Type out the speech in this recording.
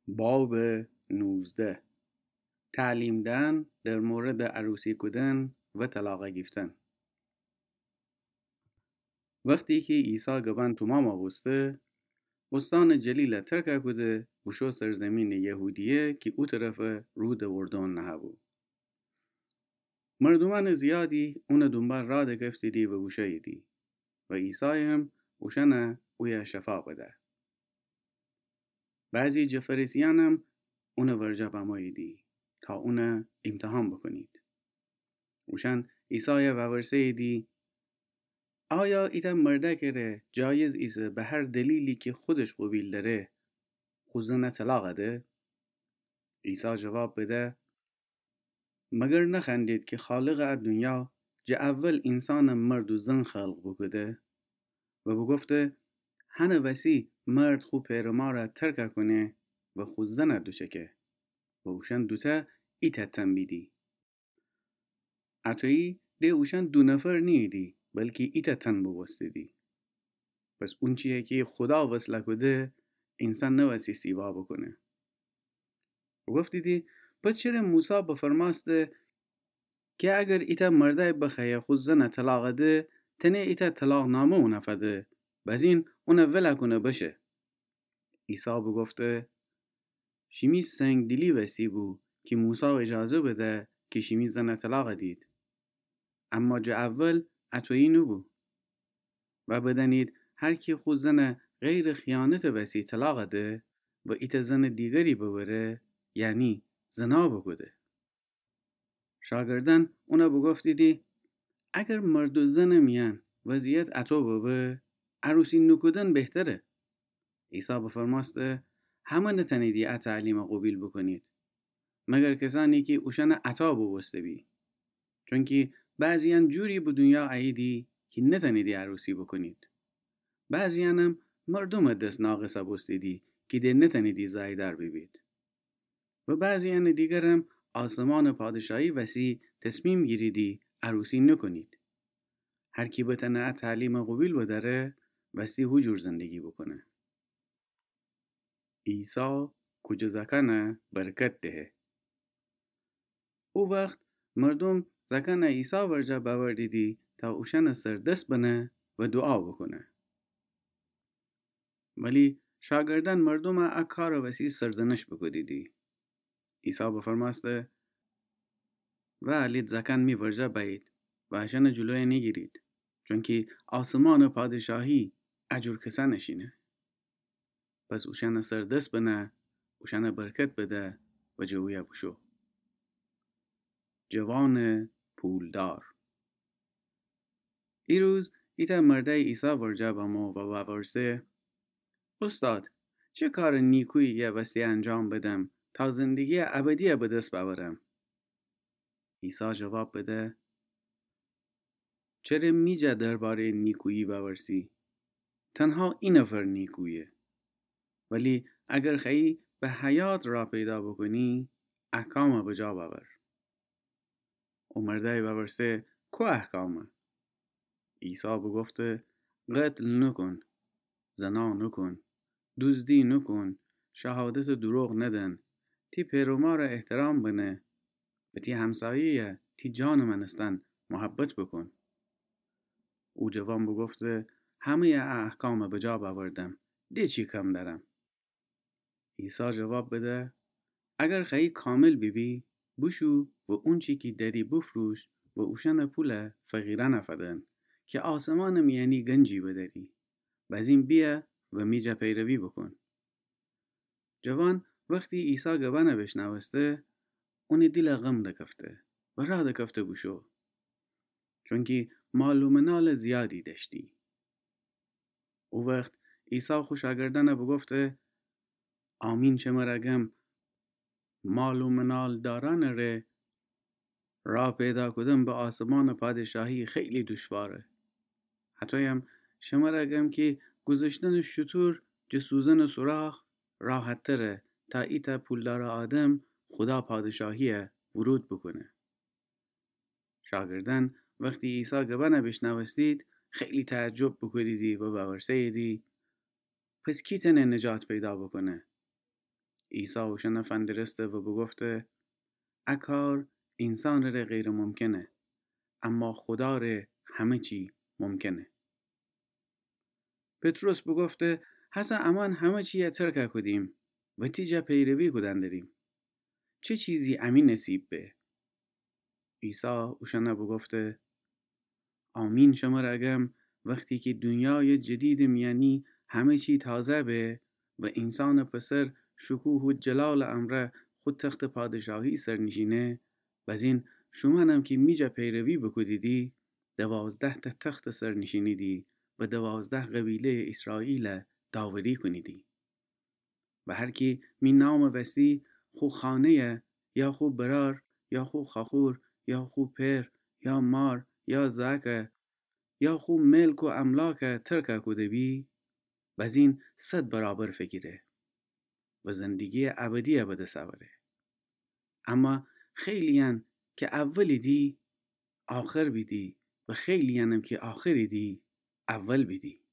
باب 19 تعلیم دهن در مورد عروسی کردن و طلاق گرفتن. وقتی که عیسی گبن تو ماما بسته استان جلیل ترک کده بشو سرزمین یهودیه که او طرف رود اردن نهبو. مردمان زیادی اون دنبال را دکفتی دی و بوشه دی و عیسی هم اوشنه اویا شفا بده. بعضی جفریسیان هم اون ورجا بمایی دی تا اون امتحان بکنید. اوشن عیسی و ورسه دی آیا ایتا مرده کره جایز ایسه به هر دلیلی که خودش قبیل داره خوزنه طلاق ده؟ عیسی جواب بده مگر نخندید که خالق دنیا جا اول انسان مرد و زن خلق بکده و بگفته هنه وسی مرد خو پیرما را ترک کنه و خود زن دوشکه و اوشن دوتا ایتا تنبیدی. اتویی ده اوشن دو نفر نیدی بلکه ایتا تن ببستیدی. پس اون چیه که خدا وصله کده انسان نوسی سیوا بکنه. و گفتیدی پس چرا موسی بفرماسته که اگر ایتا مرده بخیه خود زن طلاق ده تنه ایتا طلاق نامه اونه فده بزین اونه وله کنه بشه. عیسی بگفته شیمی سنگ دلی وسی بو که موسی اجازه بده که شیمی زن طلاق دید. اما جا اول اتویی نبو. و بدنید هر کی خود زن غیر خیانت وسی طلاق ده و ایت زن دیگری ببره یعنی زنا بگوده. شاگردان اونا بگفتیدی اگر مرد و زن میان وضعیت اتو ببه عروسی نکودن بهتره. عیسی بفرماسته همه نتنیدی تعلیم قبیل بکنید مگر کسانی که اوشن عطا بوسته بی. چون که بعضیان جوری به دنیا عیدی که نتنیدی عروسی بکنید. بعضیان هم مردم دست ناقصه بستیدی که ده نتنیدی زایدار ببید. و بعضیان دیگر هم آسمان پادشاهی وسی تصمیم گیریدی عروسی نکنید. هر کی بتنه تعلیم قبیل بداره وسی حجور زندگی بکنه. عیسی کجا زکنه برکت ده. او وقت مردم زکنه عیسی ورجا باور دیدی تا اوشن سردست بنه و دعا بکنه. ولی شاگردان مردم اکار وسی سرزنش بکدیدی. عیسی بفرماسته و علید زکن می ورجا باید و اشن جلوی نگیرید چون که آسمان پادشاهی اجور کسا نشینه. پس اوشن سردست بنه اوشن برکت بده و جویه بشو. جوان پولدار ایروز ایتا مرده عیسی ورجا بامو و ورسه استاد چه کار نیکویی یه وسی انجام بدم تا زندگی ابدی به دست ببرم؟ عیسی جواب بده چرا میجه درباره نیکویی بورسی؟ تنها این نفر نیکویه. ولی اگر خیلی به حیات را پیدا بکنی احکام بجا ببر. و مرده بورسه کو احکامه؟ عیسی بگفته قتل نکن، زنا نکن، دزدی نکن، شهادت دروغ ندن، تی پیروما را احترام بنه و تی همسایه تی جان منستن محبت بکن. او جوان بگفته همه احکام بجا باوردم ده چی کم دارم؟ عیسی جواب بده اگر خیلی کامل بی بشو و اون چی که داری بفروش و اوشن پول فقیران افدن که آسمان میانی گنجی بداری بزین بیا و میجا پیروی بکن. جوان وقتی عیسی گبانه بشنوسته اون دیل غم دکفته و را دکفته بشو چون که معلوم نال زیادی داشتی. او وقت عیسی خوشاگردانه بگفته آمین چه مرگم معلوم نال داران ره را پیدا کدم به آسمان پادشاهی خیلی دشواره. حتی هم شمرگم که گذاشتن شطور جسوزن سوراخ راحت تره تا ایتا پولدار آدم خدا پادشاهی ورود بکنه. شاگردان وقتی عیسی گبانه بشنوستید خیلی تعجب بکریدی و باورسیدی پس کی تنه نجات پیدا بکنه؟ عیسی وشنه فندرسته و بگفته اکار انسان ره غیر ممکنه اما خدا ره همه چی ممکنه. پتروس بگفته حسا امان همه چی ترک کدیم و تیجا پیروی کدن داریم. چه چیزی امین نصیب به؟ عیسی وشنه بگفته آمین شما رگم وقتی که دنیای جدید میانی همه چی تازه به و انسان پسر شکوه و جلال امره خود تخت پادشاهی سرنشینه بزین شما هم که میجا پیروی بکدیدی 12 تخت سرنشینیدی و 12 قبیله اسرائیل داوری کنیدی و هر کی می نام وسی خو خانه یا خو برار یا خو خاخور یا خو پر یا مار یا زاکه یا خو ملک و املاک ترک کده بی بزین 100 برابر فکره و زندگی ابدی بده سواره. اما خیلیان که اولی دی آخر بیدی و خیلیانم که آخری دی اول بیدی.